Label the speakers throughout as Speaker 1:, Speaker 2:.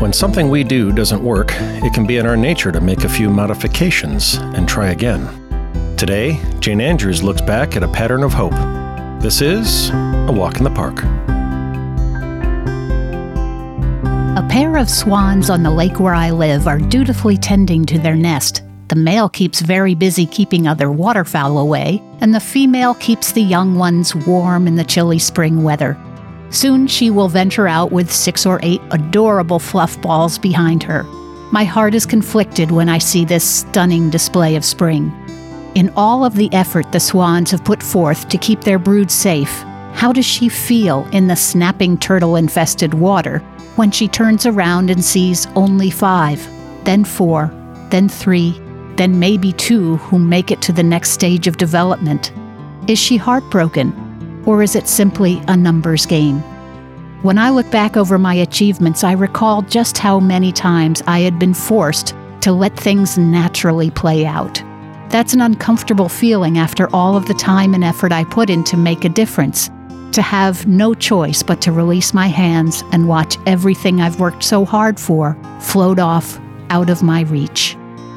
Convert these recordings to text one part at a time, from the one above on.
Speaker 1: When something we do doesn't work, it can be in our nature to make a few modifications and try again. Today, Jane Andrews looks back at a pattern of hope. This is A Walk in the Park.
Speaker 2: A pair of swans on the lake where I live are dutifully tending to their nest. The male keeps very busy keeping other waterfowl away, and the female keeps the young ones warm in the chilly spring weather. Soon she will venture out with 6 or 8 adorable fluff balls behind her. My heart is conflicted when I see this stunning display of spring. In all of the effort the swans have put forth to keep their brood safe, how does she feel in the snapping turtle-infested water when she turns around and sees only 5, then 4, then 3, then maybe 2 who make it to the next stage of development? Is she heartbroken? Or is it simply a numbers game? When I look back over my achievements, I recall just how many times I had been forced to let things naturally play out. That's an uncomfortable feeling after all of the time and effort I put in to make a difference, to have no choice but to release my hands and watch everything I've worked so hard for float off out of my reach.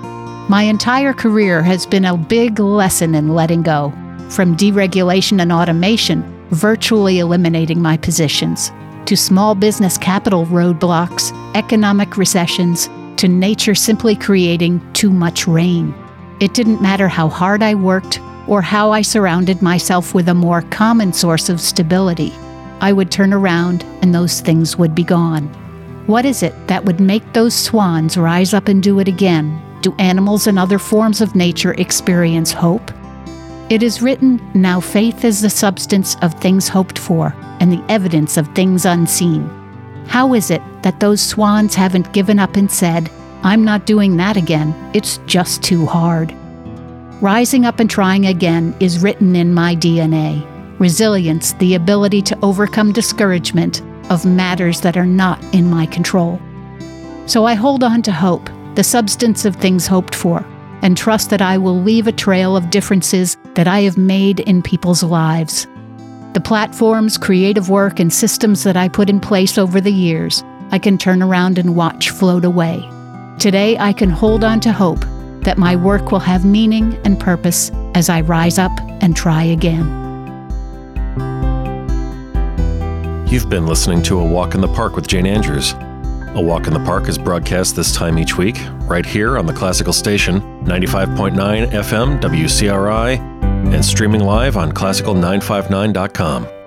Speaker 2: My entire career has been a big lesson in letting go. From deregulation and automation, virtually eliminating my positions, to small business capital roadblocks, economic recessions, to nature simply creating too much rain. It didn't matter how hard I worked or how I surrounded myself with a more common source of stability. I would turn around and those things would be gone. What is it that would make those swans rise up and do it again? Do animals and other forms of nature experience hope? It is written, "Now faith is the substance of things hoped for, and the evidence of things unseen." How is it that those swans haven't given up and said, "I'm not doing that again, it's just too hard"? Rising up and trying again is written in my DNA. Resilience, the ability to overcome discouragement of matters that are not in my control. So I hold on to hope, the substance of things hoped for, and trust that I will leave a trail of differences that I have made in people's lives. The platforms, creative work, and systems that I put in place over the years, I can turn around and watch float away. Today, I can hold on to hope that my work will have meaning and purpose as I rise up and try again.
Speaker 1: You've been listening to A Walk in the Park with Jane Andrews. A Walk in the Park is broadcast this time each week, right here on the Classical Station, 95.9 FM WCRI, and streaming live on classical959.com.